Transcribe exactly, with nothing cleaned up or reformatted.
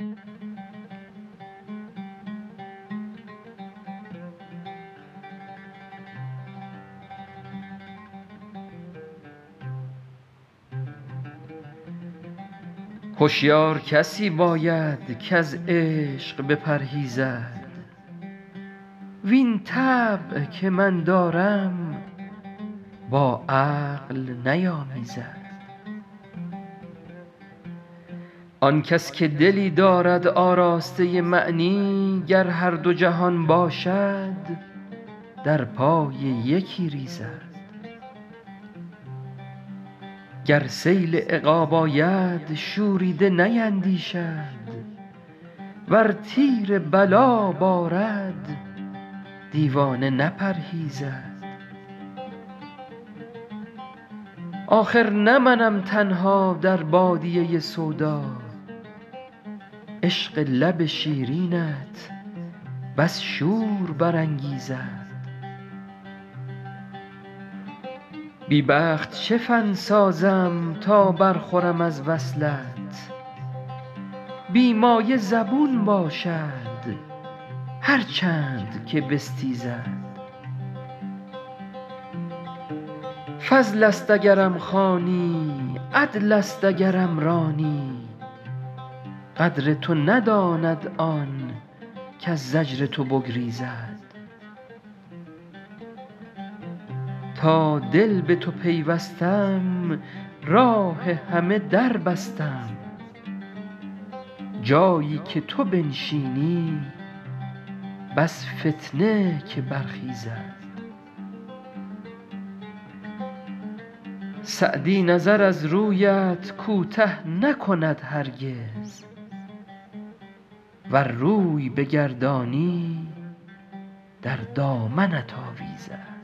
هشیار کسی باید کز عشق بپرهیزد وین طبع که من دارم با عقل نیامیزد. آن کس که دلی دارد آراسته معنی گر هر دو جهان باشد در پای یکی ریزد. گر سیل عقاب آید شوریده نیندیشد ور تیر بلا بارد دیوانه نپرهیزد. آخر نه منم تنها در بادیه سودا عشق لب شیرینت بس شور برانگیزد. بی بخت چه فن سازم تا برخورم از وصلت بی مایه زبون باشد هر چند که بستیزد. فضل است اگرم خوانی عدل است اگرم رانی قدر تو نداند آن کز زجر تو بگریزد. تا دل به تو پیوستم راه همه در بستم جایی که تو بنشینی بس فتنه که برخیزد. سعدی نظر از رویت کوته نکند هرگز ور روی بگردانی در دامنت آویزد.